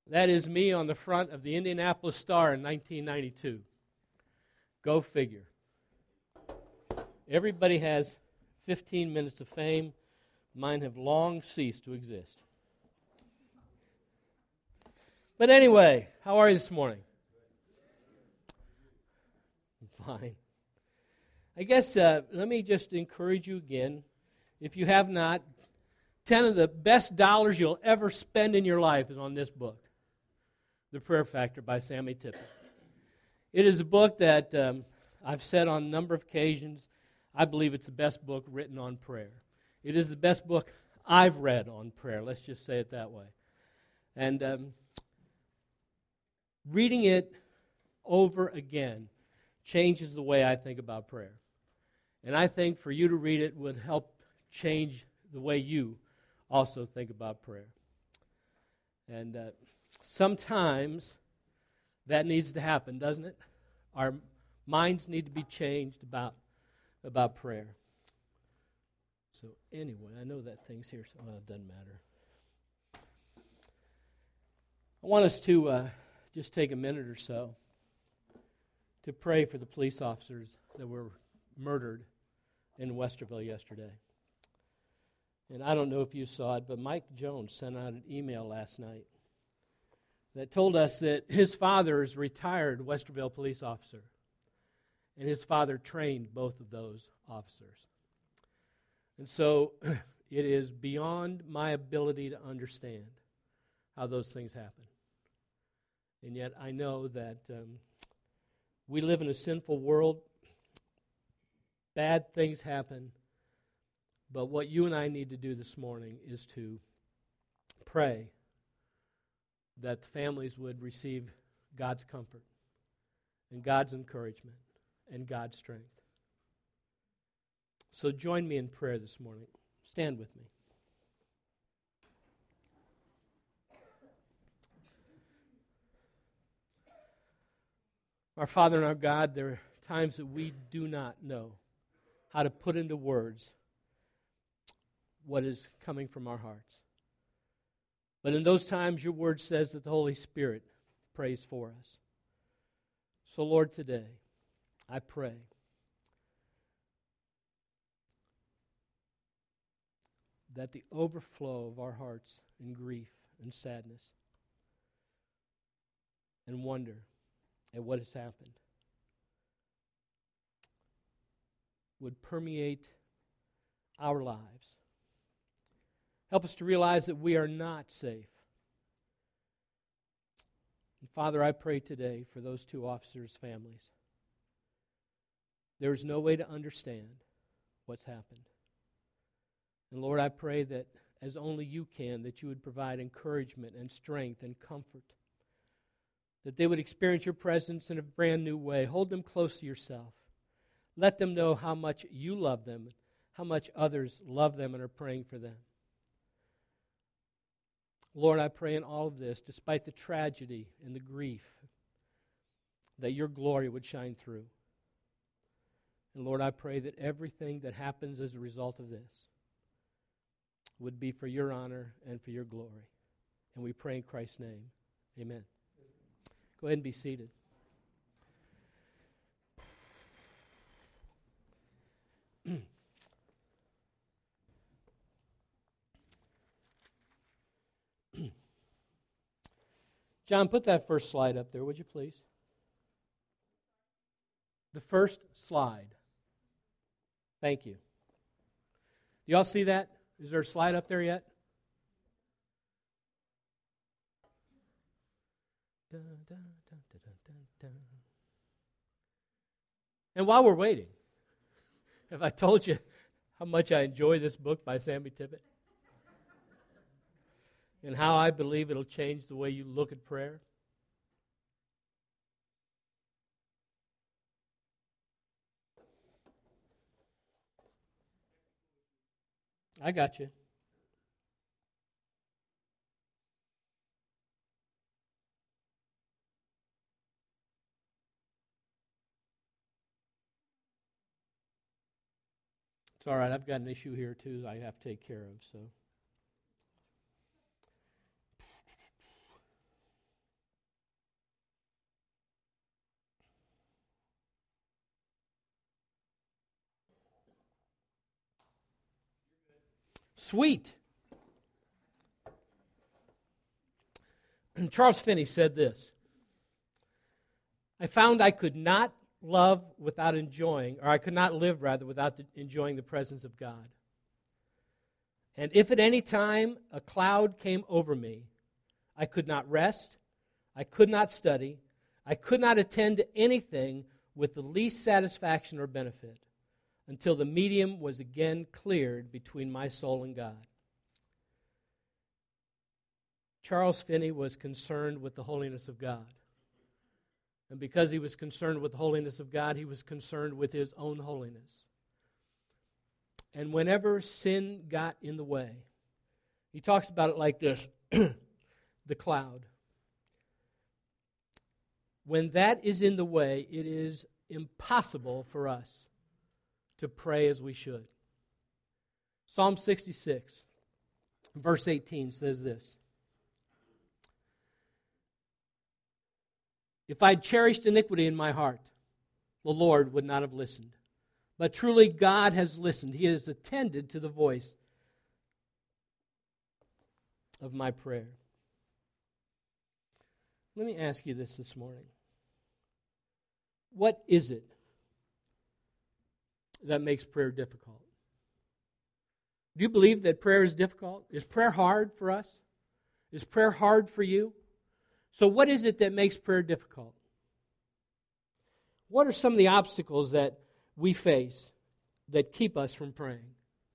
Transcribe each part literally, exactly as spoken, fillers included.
That is me on the front of the Indianapolis Star in nineteen ninety-two. Go figure. Everybody has fifteen minutes of fame. Mine have long ceased to exist. But anyway, how are you this morning? Fine. I guess uh, let me just encourage you again. If you have not, ten of the best dollars you'll ever spend in your life is on this book, The Prayer Factor by Sammy Tippit. It is a book that um, I've said on a number of occasions, I believe it's the best book written on prayer. It is the best book I've read on prayer, let's just say it that way. And um, reading it over again changes the way I think about prayer. And I think for you to read it would help change the way you also think about prayer. And uh, sometimes that needs to happen, doesn't it? Our minds need to be changed about, about prayer. So anyway, I know that thing's here, so well, it doesn't matter. I want us to uh, just take a minute or so to pray for the police officers that were murdered in Westerville yesterday. And I don't know if you saw it, but Mike Jones sent out an email last night that told us that his father is a retired Westerville police officer, and his father trained both of those officers. And so it is beyond my ability to understand how those things happen. And yet I know that um, we live in a sinful world. Bad things happen. But what you and I need to do this morning is to pray that the families would receive God's comfort and God's encouragement and God's strength. So join me in prayer this morning. Stand with me. Our Father and our God, there are times that we do not know how to put into words what is coming from our hearts. But in those times, your word says that the Holy Spirit prays for us. So, Lord, today, I pray that the overflow of our hearts in grief and sadness and wonder at what has happened would permeate our lives. Help us to realize that we are not safe. And Father, I pray today for those two officers' families. There is no way to understand what's happened. And Lord, I pray that as only you can, that you would provide encouragement and strength and comfort, that they would experience your presence in a brand new way. Hold them close to yourself. Let them know how much you love them, how much others love them and are praying for them. Lord, I pray in all of this, despite the tragedy and the grief, that your glory would shine through. And Lord, I pray that everything that happens as a result of this would be for your honor and for your glory. And we pray in Christ's name. Amen. Go ahead and be seated. John, put that first slide up there, would you please? The first slide. Thank you. Do y'all see that? Is there a slide up there yet? Dun, dun, dun, dun, dun, dun. And while we're waiting, have I told you how much I enjoy this book by Sammy Tippit? And how I believe it'll change the way you look at prayer? I got you. It's all right. I've got an issue here, too, that I have to take care of, so. sweet. And Charles Finney said this: I found I could not love without enjoying, or I could not live, rather, without the, enjoying the presence of God. And if at any time a cloud came over me, I could not rest, I could not study, I could not attend to anything with the least satisfaction or benefit until the medium was again cleared between my soul and God. Charles Finney was concerned with the holiness of God. And because he was concerned with the holiness of God, he was concerned with his own holiness. And whenever sin got in the way, he talks about it like this, the cloud. When that is in the way, it is impossible for us to pray as we should. Psalm sixty-six, verse eighteen says this: If I'd cherished iniquity in my heart, the Lord would not have listened. But truly God has listened. He has attended to the voice of my prayer. Let me ask you this this morning. What is it that makes prayer difficult? Do you believe that prayer is difficult? Is prayer hard for us? Is prayer hard for you? So what is it that makes prayer difficult? What are some of the obstacles that we face that keep us from praying?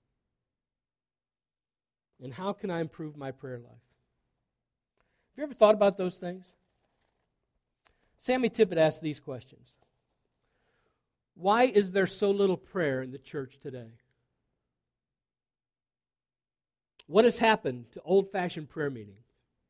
And how can I improve my prayer life? Have you ever thought about those things? Sammy Tippett asked these questions. Why is there so little prayer in the church today? What has happened to old-fashioned prayer meetings?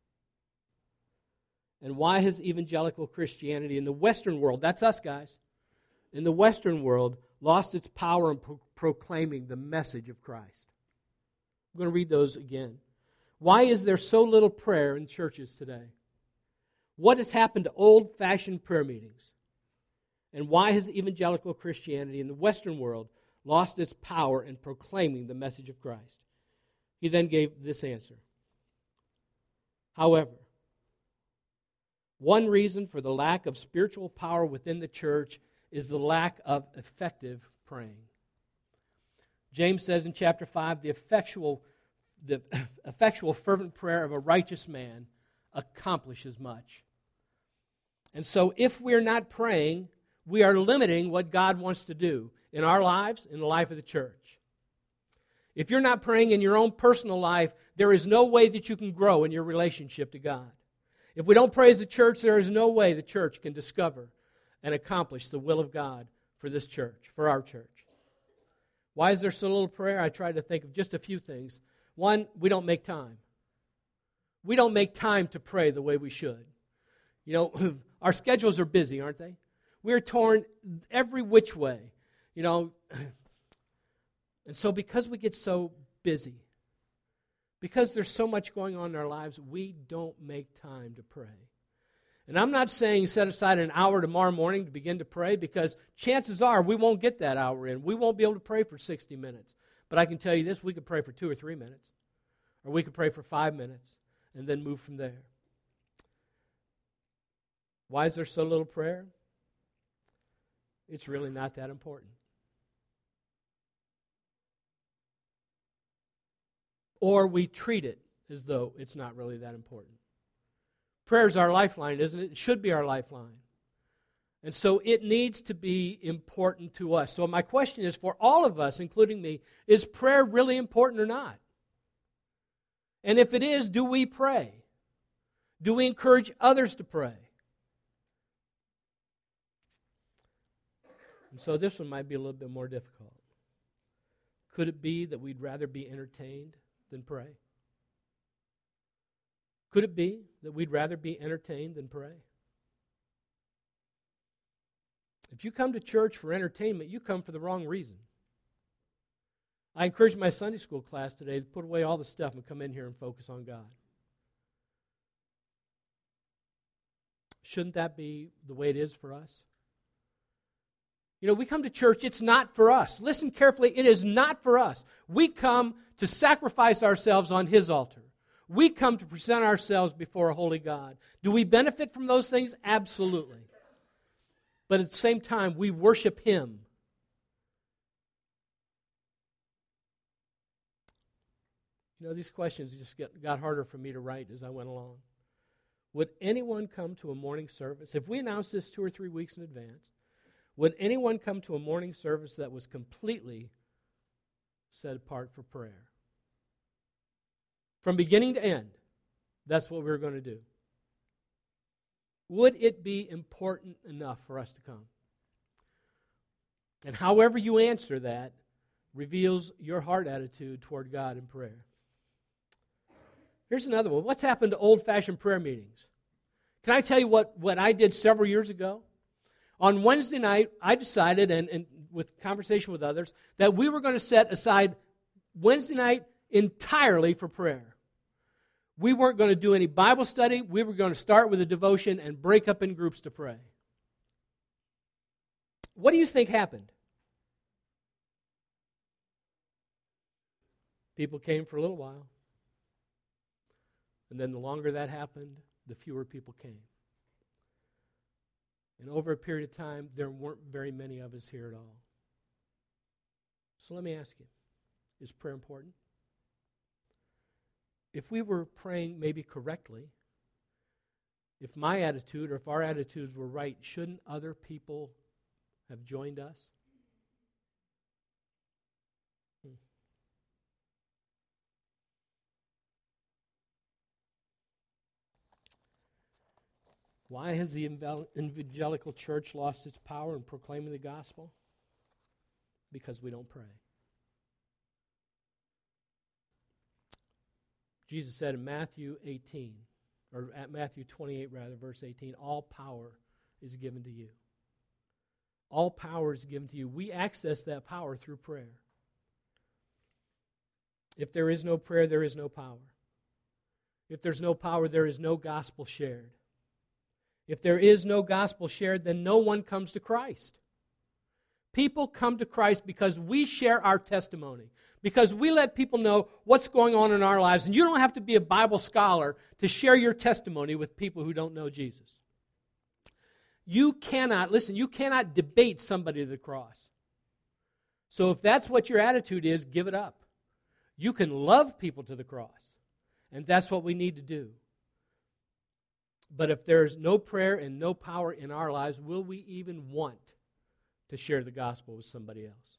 And why has evangelical Christianity in the Western world, that's us guys, in the Western world, lost its power in pro- proclaiming the message of Christ? I'm going to read those again. Why is there so little prayer in churches today? What has happened to old-fashioned prayer meetings? And why has evangelical Christianity in the Western world lost its power in proclaiming the message of Christ? He then gave this answer. However, one reason for the lack of spiritual power within the church is the lack of effective praying. James says in chapter five, the effectual, the effectual fervent prayer of a righteous man accomplishes much. And so if we're not praying, we are limiting what God wants to do in our lives, in the life of the church. If you're not praying in your own personal life, there is no way that you can grow in your relationship to God. If we don't pray as a church, there is no way the church can discover and accomplish the will of God for this church, for our church. Why is there so little prayer? I tried to think of just a few things. One, we don't make time. We don't make time to pray the way we should. You know, our schedules are busy, aren't they? We're torn every which way, you know. And so because we get so busy, because there's so much going on in our lives, we don't make time to pray. And I'm not saying set aside an hour tomorrow morning to begin to pray, because chances are we won't get that hour in. We won't be able to pray for sixty minutes. But I can tell you this, we could pray for two or three minutes. Or we could pray for five minutes and then move from there. Why is there so little prayer? It's really not that important. Or we treat it as though it's not really that important. Prayer is our lifeline, isn't it? It should be our lifeline. And so it needs to be important to us. So my question is, for all of us, including me, is prayer really important or not? And if it is, do we pray? Do we encourage others to pray? And so this one might be a little bit more difficult. Could it be that we'd rather be entertained than pray? Could it be that we'd rather be entertained than pray? If you come to church for entertainment, you come for the wrong reason. I encouraged my Sunday school class today to put away all the stuff and come in here and focus on God. Shouldn't that be the way it is for us? You know, we come to church, it's not for us. Listen carefully, it is not for us. We come to sacrifice ourselves on His altar. We come to present ourselves before a holy God. Do we benefit from those things? Absolutely. But at the same time, we worship Him. You know, these questions just get, got harder for me to write as I went along. Would anyone come to a morning service? If we announced this two or three weeks in advance, would anyone come to a morning service that was completely set apart for prayer? From beginning to end, that's what we were going to do. Would it be important enough for us to come? And however you answer that reveals your heart attitude toward God in prayer. Here's another one. What's happened to old-fashioned prayer meetings? Can I tell you what, what I did several years ago? On Wednesday night, I decided, and, and with conversation with others, that we were going to set aside Wednesday night entirely for prayer. We weren't going to do any Bible study. We were going to start with a devotion and break up in groups to pray. What do you think happened? People came for a little while. And then the longer that happened, the fewer people came. And over a period of time, there weren't very many of us here at all. So let me ask you, is prayer important? If we were praying maybe correctly, if my attitude or if our attitudes were right, shouldn't other people have joined us? Hmm. Why has the evangelical church lost its power in proclaiming the gospel? Because we don't pray. Jesus said in Matthew eighteen, or at Matthew twenty-eight rather, verse eighteen, all power is given to you. All power is given to you. We access that power through prayer. If there is no prayer, there is no power. If there's no power, there is no gospel shared. If there is no gospel shared, then no one comes to Christ. People come to Christ because we share our testimony, because we let people know what's going on in our lives. And you don't have to be a Bible scholar to share your testimony with people who don't know Jesus. You cannot, listen, you cannot debate somebody to the cross. So if that's what your attitude is, give it up. You can love people to the cross, and that's what we need to do. But if there's no prayer and no power in our lives, will we even want to share the gospel with somebody else?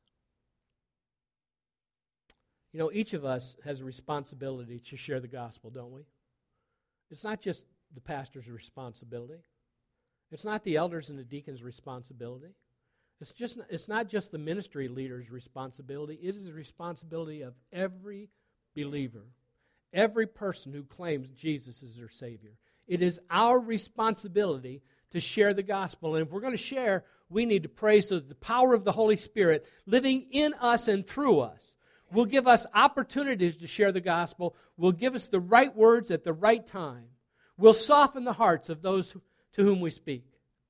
You know, each of us has a responsibility to share the gospel, don't we? It's not just the pastor's responsibility. It's not the elders and the deacons' responsibility. It's just it's not just the ministry leader's responsibility. It is the responsibility of every believer, every person who claims Jesus is their Savior. It is our responsibility to share the gospel. And if we're going to share, we need to pray so that the power of the Holy Spirit living in us and through us will give us opportunities to share the gospel, will give us the right words at the right time, will soften the hearts of those to whom we speak.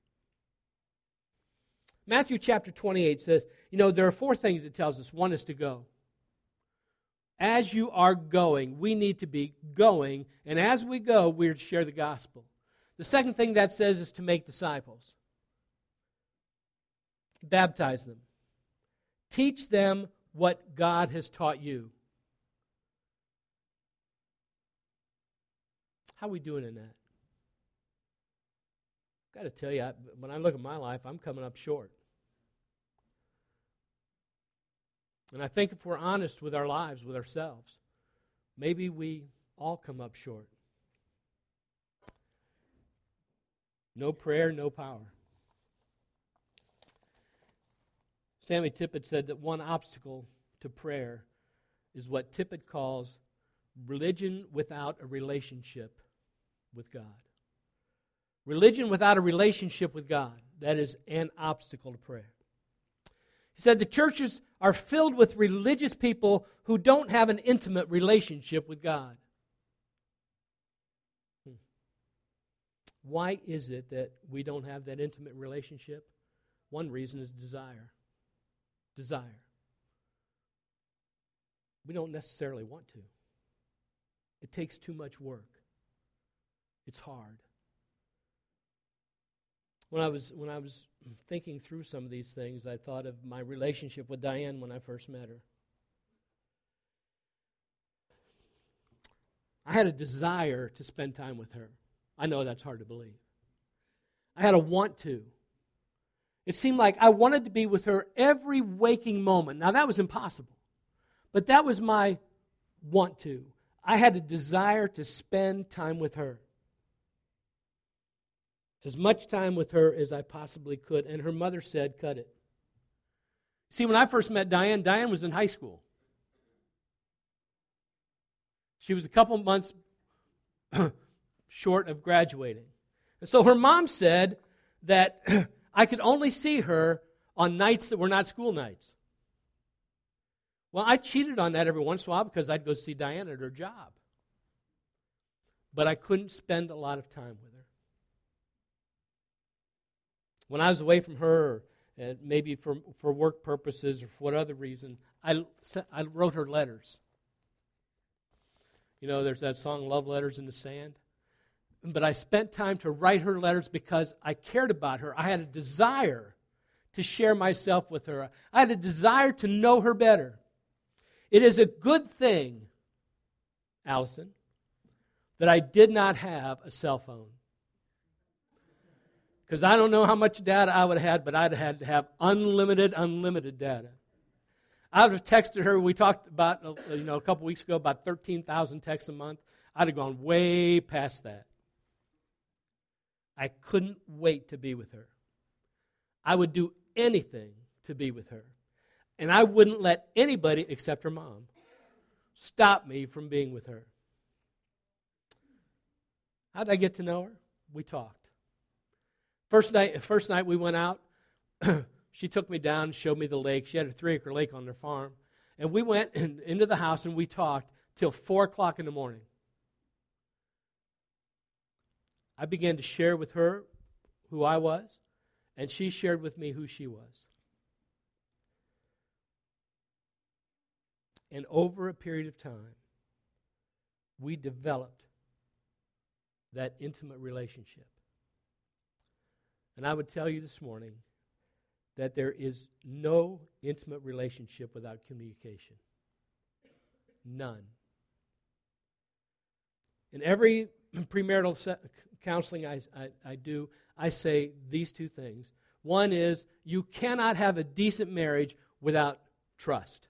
Matthew chapter twenty-eight says, you know, there are four things it tells us. One is to go. As you are going, we need to be going, and as we go, we're to share the gospel. The second thing that says is to make disciples. Baptize them. Teach them what God has taught you. How are we doing in that? I've got to tell you, I, when I look at my life, I'm coming up short. And I think if we're honest with our lives, with ourselves, maybe we all come up short. No prayer, no power. Sammy Tippett said that one obstacle to prayer is what Tippett calls religion without a relationship with God. Religion without a relationship with God, that is an obstacle to prayer. He said the churches are filled with religious people who don't have an intimate relationship with God. Hmm. Why is it that we don't have that intimate relationship? One reason is desire. Desire. We don't necessarily want to. It takes too much work. It's hard. When I was when I was thinking through some of these things, I thought of my relationship with Diane when I first met her. I had a desire to spend time with her. I know that's hard to believe. I had a want to. It seemed like I wanted to be with her every waking moment. Now, that was impossible, but that was my want to. I had a desire to spend time with her. As much time with her as I possibly could. And her mother said, cut it. See, when I first met Diane, Diane was in high school. She was a couple months short of graduating. And so her mom said that I could only see her on nights that were not school nights. Well, I cheated on that every once in a while because I'd go see Diane at her job. But I couldn't spend a lot of time with her. When I was away from her, uh, maybe for, for work purposes or for what other reason, I, I wrote her letters. You know, there's that song, Love Letters in the Sand. But I spent time to write her letters because I cared about her. I had a desire to share myself with her. I had a desire to know her better. It is a good thing, Allison, that I did not have a cell phone. Because I don't know how much data I would have had, but I'd have had to have unlimited, unlimited data. I would have texted her. We talked about, you know, a couple weeks ago about thirteen thousand texts a month. I'd have gone way past that. I couldn't wait to be with her. I would do anything to be with her. And I wouldn't let anybody, except her mom, stop me from being with her. How did I get to know her? We talked. First night, first night we went out, she took me down and showed me the lake. She had a three-acre lake on their farm. And we went in, into the house and we talked till four o'clock in the morning. I began to share with her who I was, and she shared with me who she was. And over a period of time, we developed that intimate relationship. And I would tell you this morning that there is no intimate relationship without communication. None. In every premarital se- counseling I, I, I do, I say these two things. One is you cannot have a decent marriage without trust.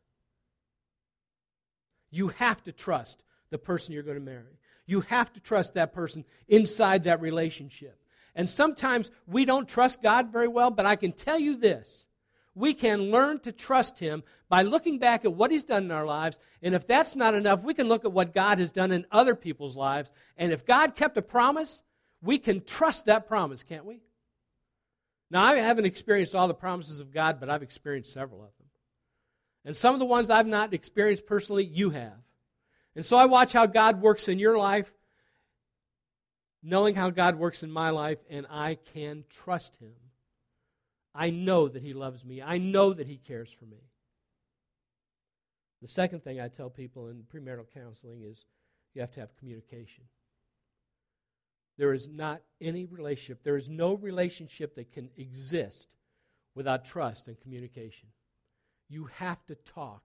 You have to trust the person you're going to marry. You have to trust that person inside that relationship. And sometimes we don't trust God very well, but I can tell you this. We can learn to trust Him by looking back at what He's done in our lives. And if that's not enough, we can look at what God has done in other people's lives. And if God kept a promise, we can trust that promise, can't we? Now, I haven't experienced all the promises of God, but I've experienced several of them. And some of the ones I've not experienced personally, you have. And so I watch how God works in your life, knowing how God works in my life, and I can trust Him. I know that He loves me. I know that He cares for me. The second thing I tell people in premarital counseling is you have to have communication. There is not any relationship, there is no relationship that can exist without trust and communication. You have to talk.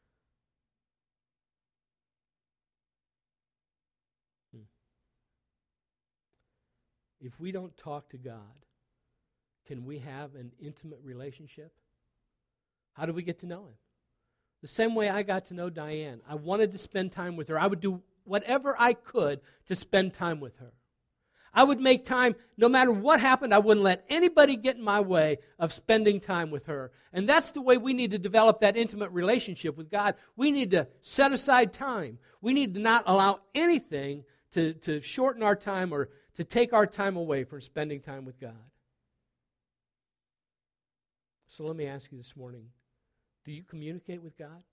If we don't talk to God, can we have an intimate relationship? How do we get to know Him? The same way I got to know Diane. I wanted to spend time with her. I would do whatever I could to spend time with her. I would make time, no matter what happened, I wouldn't let anybody get in my way of spending time with her. And that's the way we need to develop that intimate relationship with God. We need to set aside time. We need to not allow anything to, to shorten our time or to take our time away from spending time with God. So let me ask you this morning, do you communicate with God?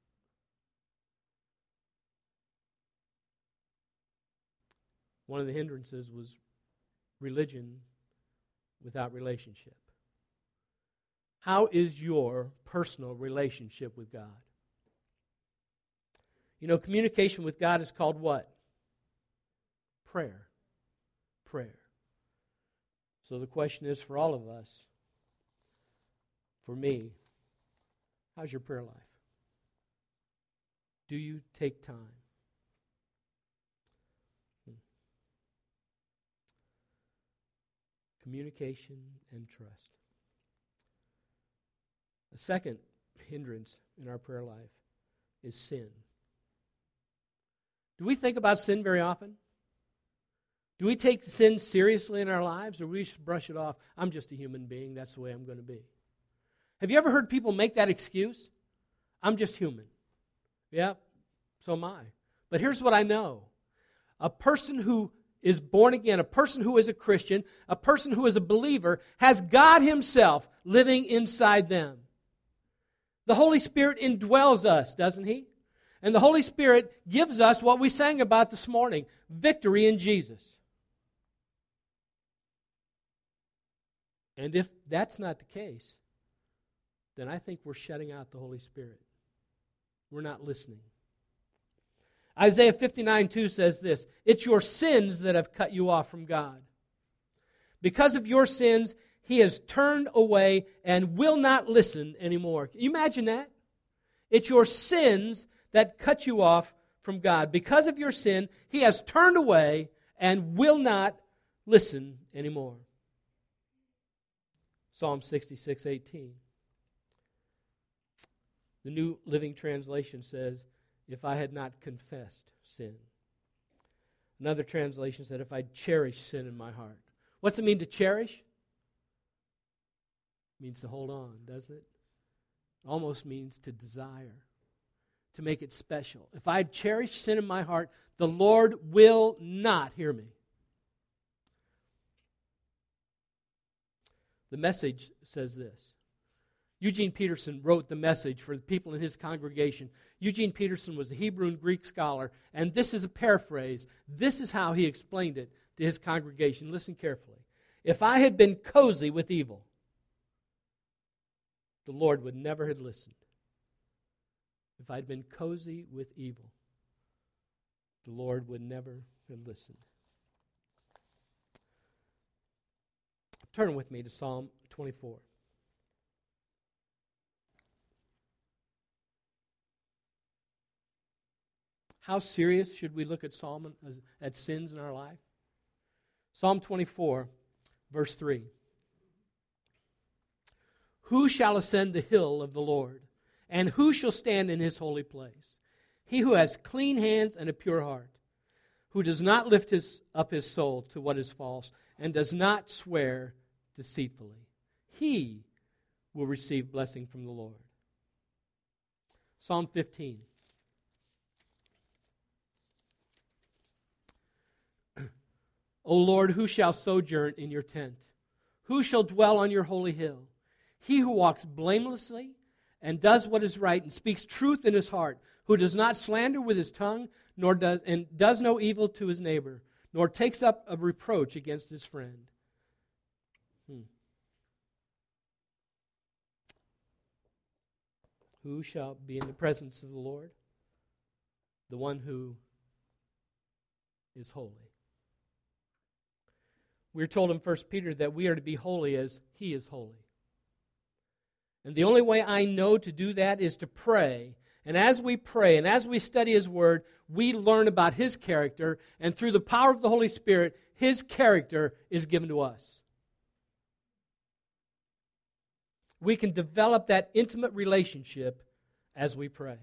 One of the hindrances was religion without relationship. How is your personal relationship with God? You know, communication with God is called what? Prayer. Prayer. So the question is for all of us, for me, how's your prayer life? Do you take time? Hmm. Communication and trust. The second hindrance in our prayer life is sin. Do we think about sin very often? Do we take sin seriously in our lives, or we should brush it off? I'm just a human being. That's the way I'm going to be. Have you ever heard people make that excuse? I'm just human. Yeah, so am I. But here's what I know. A person who is born again, a person who is a Christian, a person who is a believer, has God Himself living inside them. The Holy Spirit indwells us, doesn't He? And the Holy Spirit gives us what we sang about this morning, victory in Jesus. And if that's not the case, then I think we're shutting out the Holy Spirit. We're not listening. Isaiah fifty-nine two says this, it's your sins that have cut you off from God. Because of your sins, He has turned away and will not listen anymore. Can you imagine that? It's your sins that cut you off from God. Because of your sin, He has turned away and will not listen anymore. Psalm sixty-six eighteen. The New Living Translation says, if I had not confessed sin. Another translation said, if I'd cherished sin in my heart. What's it mean to cherish? It means to hold on, doesn't it? Almost means to desire, to make it special. If I cherish sin in my heart, the Lord will not hear me. The Message says this. Eugene Peterson wrote the Message for the people in his congregation. Eugene Peterson was a Hebrew and Greek scholar, and this is a paraphrase. This is how he explained it to his congregation. Listen carefully. If I had been cozy with evil, the Lord would never have listened. If I'd been cozy with evil, the Lord would never have listened. Turn with me to Psalm twenty-four. How serious should we look at Psalm at sins in our life? Psalm twenty-four, verse three. Who shall ascend the hill of the Lord? And who shall stand in His holy place? He who has clean hands and a pure heart, who does not lift his, up his soul to what is false, and does not swear deceitfully. He will receive blessing from the Lord. Psalm fifteen. O Lord, who shall sojourn in your tent? Who shall dwell on your holy hill? He who walks blamelessly and does what is right and speaks truth in his heart, who does not slander with his tongue, nor does and does no evil to his neighbor, nor takes up a reproach against his friend. Hmm. Who shall be in the presence of the Lord? The one who is holy. We're told in First Peter that we are to be holy as He is holy. And the only way I know to do that is to pray. And as we pray and as we study His Word, we learn about His character. And through the power of the Holy Spirit, His character is given to us. We can develop that intimate relationship as we pray.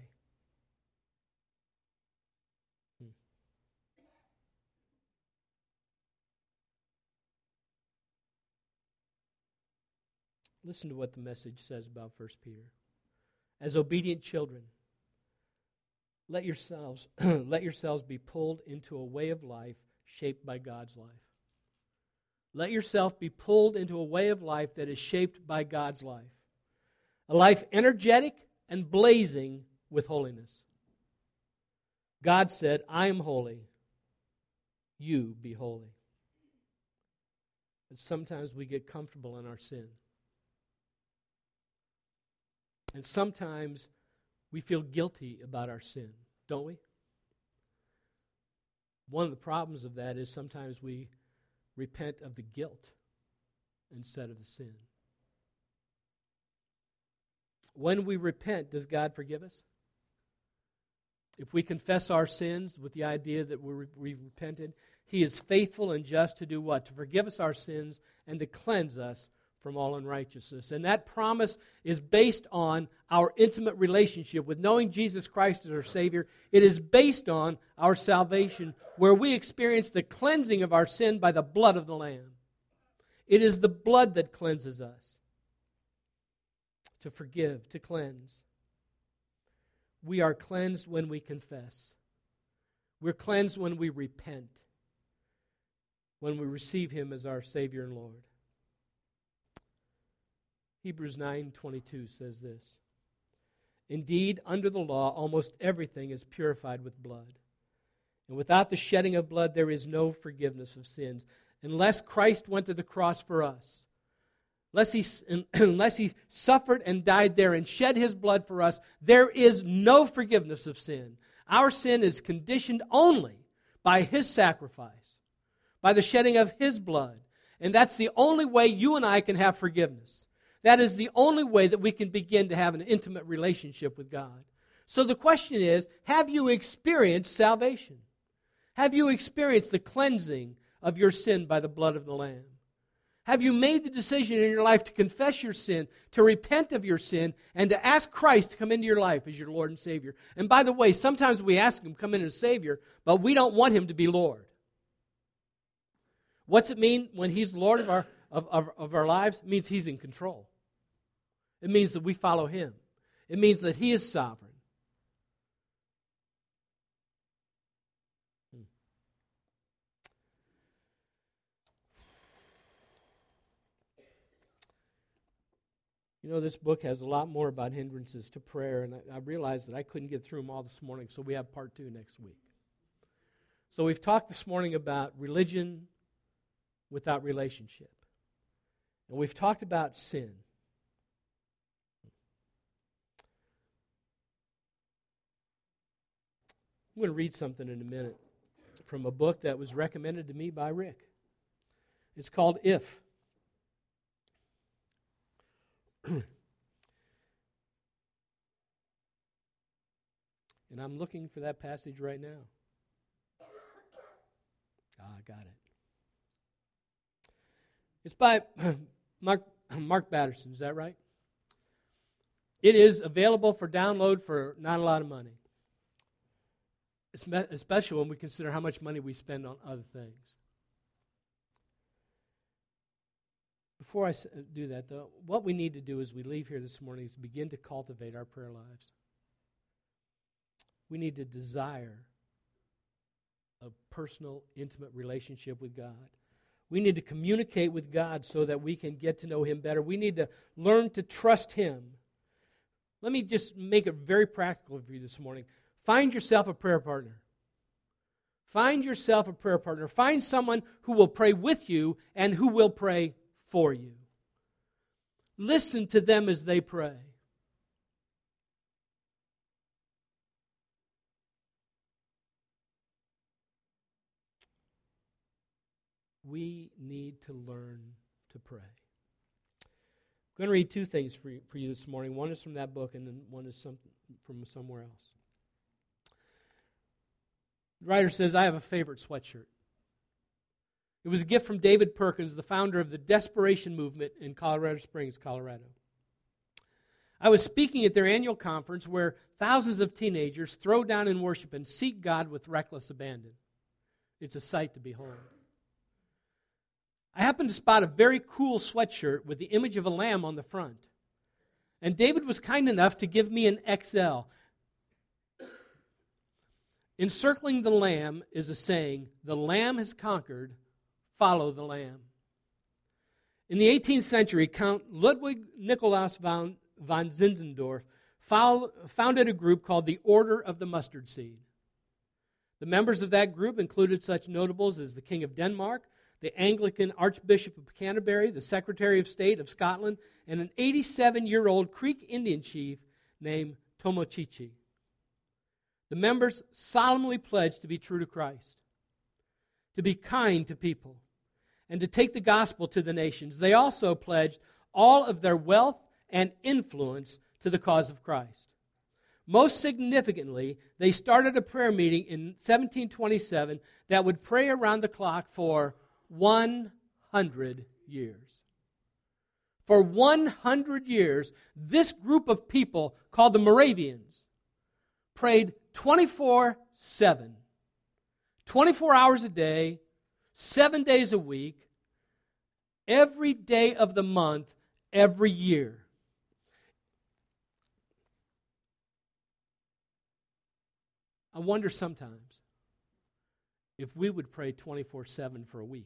Listen to what the Message says about First Peter. As obedient children, let yourselves, let yourselves be pulled into a way of life shaped by God's life. Let yourself be pulled into a way of life that is shaped by God's life. A life energetic and blazing with holiness. God said, I am holy. You be holy. And sometimes we get comfortable in our sin. And sometimes we feel guilty about our sin, don't we? One of the problems of that is sometimes we repent of the guilt instead of the sin. When we repent, does God forgive us? If we confess our sins with the idea that we're, we've repented, He is faithful and just to do what? To forgive us our sins and to cleanse us from all unrighteousness. And that promise is based on our intimate relationship with knowing Jesus Christ as our Savior. It is based on our salvation, where we experience the cleansing of our sin by the blood of the Lamb. It is the blood that cleanses us. To forgive, to cleanse. We are cleansed when we confess. We're cleansed when we repent, when we receive Him as our Savior and Lord. Hebrews nine twenty-two says this, "Indeed, under the law, almost everything is purified with blood. And without the shedding of blood, there is no forgiveness of sins." Unless Christ went to the cross for us, unless he, unless he suffered and died there and shed His blood for us, there is no forgiveness of sin. Our sin is conditioned only by His sacrifice, by the shedding of His blood. And that's the only way you and I can have forgiveness. That is the only way that we can begin to have an intimate relationship with God. So the question is, have you experienced salvation? Have you experienced the cleansing of your sin by the blood of the Lamb? Have you made the decision in your life to confess your sin, to repent of your sin, and to ask Christ to come into your life as your Lord and Savior? And by the way, sometimes we ask Him to come in as Savior, but we don't want Him to be Lord. What's it mean when He's Lord of our, of, of, of our lives? It means He's in control. It means that we follow Him. It means that He is sovereign. Hmm. You know, this book has a lot more about hindrances to prayer, and I, I realized that I couldn't get through them all this morning, so we have part two next week. So we've talked this morning about religion without relationship. And we've talked about sin. I'm going to read something in a minute from a book that was recommended to me by Rick. It's called If. And I'm looking for that passage right now. Ah, I got it. It's by Mark, Mark Batterson, is that right? It is available for download for not a lot of money. Especially when we consider how much money we spend on other things. Before I do that, though, what we need to do as we leave here this morning is begin to cultivate our prayer lives. We need to desire a personal, intimate relationship with God. We need to communicate with God so that we can get to know Him better. We need to learn to trust Him. Let me just make it very practical for you this morning. Find yourself a prayer partner. Find yourself a prayer partner. Find someone who will pray with you and who will pray for you. Listen to them as they pray. We need to learn to pray. I'm going to read two things for you, for you this morning. One is from that book, and then one is some, from somewhere else. The writer says, "I have a favorite sweatshirt. It was a gift from David Perkins, the founder of the Desperation Movement in Colorado Springs, Colorado. I was speaking at their annual conference where thousands of teenagers throw down in worship and seek God with reckless abandon. It's a sight to behold. I happened to spot a very cool sweatshirt with the image of a lamb on the front. And David was kind enough to give me an X L. Encircling the lamb is a saying, the lamb has conquered, follow the lamb. In the eighteenth century, Count Ludwig Nikolaus von, von Zinzendorf founded a group called the Order of the Mustard Seed. The members of that group included such notables as the King of Denmark, the Anglican Archbishop of Canterbury, the Secretary of State of Scotland, and an eighty-seven-year-old Creek Indian chief named Tomochichi. The members solemnly pledged to be true to Christ, to be kind to people, and to take the gospel to the nations. They also pledged all of their wealth and influence to the cause of Christ. Most significantly, they started a prayer meeting in seventeen twenty-seven that would pray around the clock for one hundred years. For one hundred years, this group of people, called the Moravians, prayed twenty-four seven. twenty-four hours a day, seven days a week, every day of the month, every year. I wonder sometimes if we would pray twenty-four seven for a week.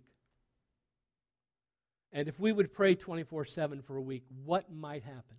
And if we would pray twenty-four seven for a week, what might happen?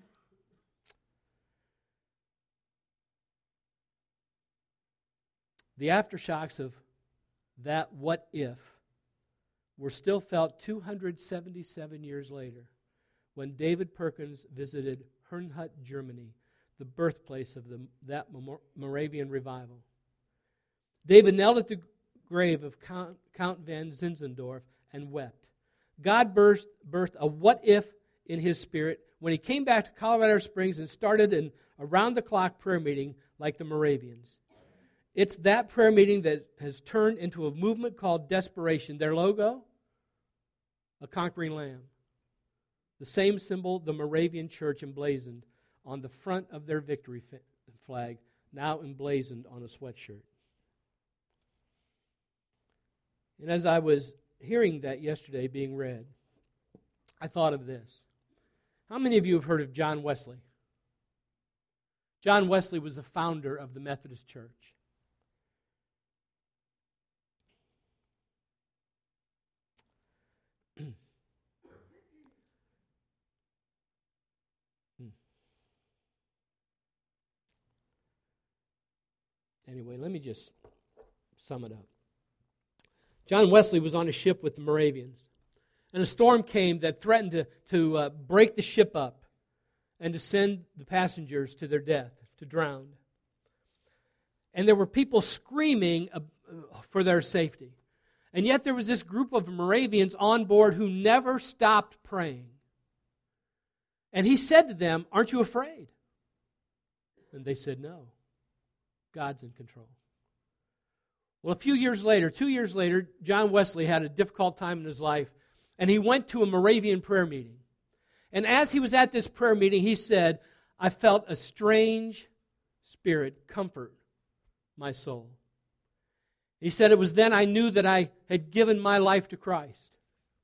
The aftershocks of that what if were still felt two hundred seventy-seven years later when David Perkins visited Herrnhut, Germany, the birthplace of the, that Moravian revival. David knelt at the grave of Count, Count van Zinzendorf and wept. God birthed, birthed a what if in his spirit when he came back to Colorado Springs and started an around-the-clock prayer meeting like the Moravians. It's that prayer meeting that has turned into a movement called Desperation. Their logo? A conquering lamb. The same symbol the Moravian church emblazoned on the front of their victory flag, now emblazoned on a sweatshirt. And as I was hearing that yesterday being read, I thought of this. How many of you have heard of John Wesley? John Wesley was the founder of the Methodist Church. Anyway, let me just sum it up. John Wesley was on a ship with the Moravians, and a storm came that threatened to, to uh, break the ship up and to send the passengers to their death, to drown. And there were people screaming uh, for their safety. And yet there was this group of Moravians on board who never stopped praying. And he said to them, "Aren't you afraid?" And they said, "No. God's in control." Well, a few years later, two years later, John Wesley had a difficult time in his life, and he went to a Moravian prayer meeting. And as he was at this prayer meeting, he said, "I felt a strange spirit comfort my soul." He said, "It was then I knew that I had given my life to Christ."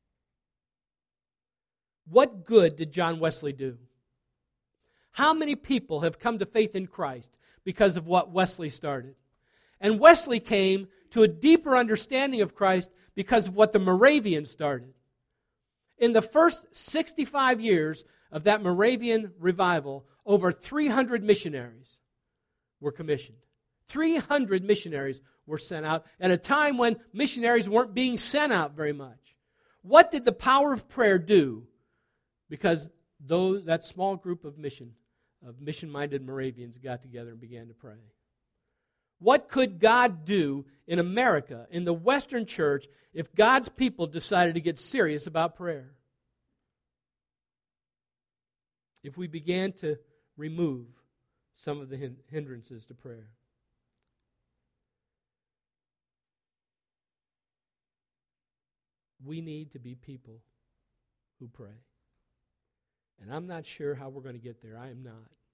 What good did John Wesley do? How many people have come to faith in Christ because of what Wesley started? And Wesley came to a deeper understanding of Christ because of what the Moravians started. In the first sixty-five years of that Moravian revival, over three hundred missionaries were commissioned. three hundred missionaries were sent out at a time when missionaries weren't being sent out very much. What did the power of prayer do? Because those that small group of mission of mission-minded Moravians got together and began to pray. What could God do in America, in the Western church, if God's people decided to get serious about prayer? If we began to remove some of the hindrances to prayer. We need to be people who pray. And I'm not sure how we're going to get there. I am not.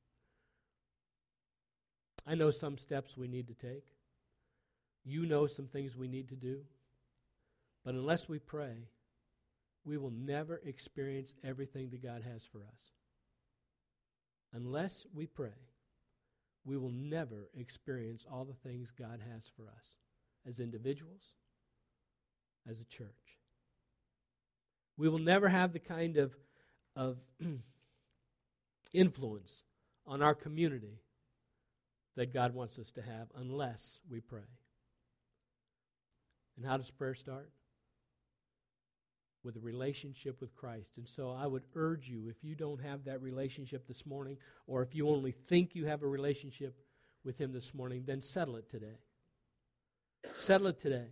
I know some steps we need to take. You know some things we need to do. But unless we pray, we will never experience everything that God has for us. Unless we pray, we will never experience all the things God has for us as individuals, as a church. We will never have the kind of, of influence on our community that God wants us to have unless we pray. And how does prayer start? with a relationship with Christ. And so I would urge you, if you don't have that relationship this morning, or if you only think you have a relationship with Him this morning, then settle it today. Settle it today.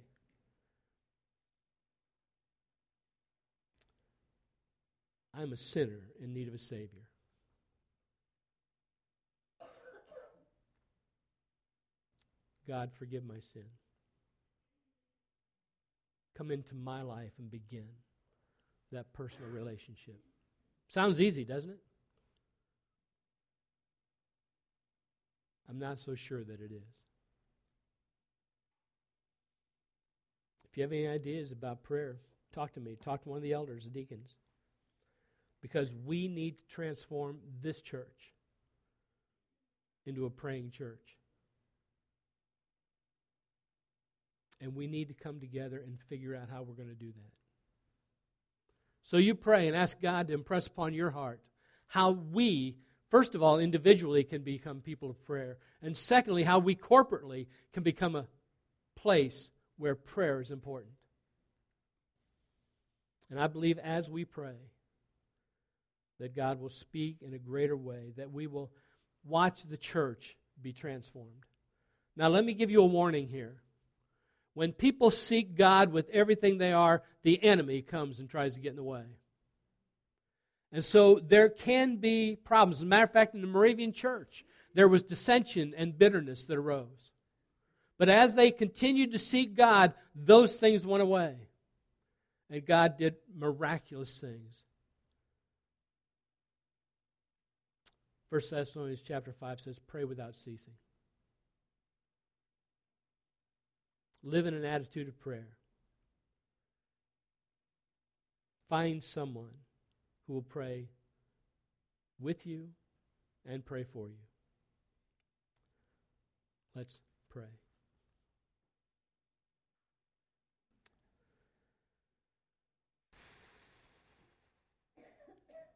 I'm a sinner in need of a Savior. God, forgive my sin. Come into my life and begin that personal relationship. Sounds easy, doesn't it? I'm not so sure that it is. If you have any ideas about prayer, talk to me. Talk to one of the elders, the deacons. Because we need to transform this church into a praying church. And we need to come together and figure out how we're going to do that. So you pray and ask God to impress upon your heart how we, first of all, individually can become people of prayer. And secondly, how we corporately can become a place where prayer is important. And I believe as we pray, that God will speak in a greater way, that we will watch the church be transformed. Now let me give you a warning here. When people seek God with everything they are, the enemy comes and tries to get in the way. And so there can be problems. As a matter of fact, in the Moravian church, there was dissension and bitterness that arose. But as they continued to seek God, those things went away. And God did miraculous things. First Thessalonians chapter five says, pray without ceasing. Live in an attitude of prayer. Find someone who will pray with you and pray for you. Let's pray.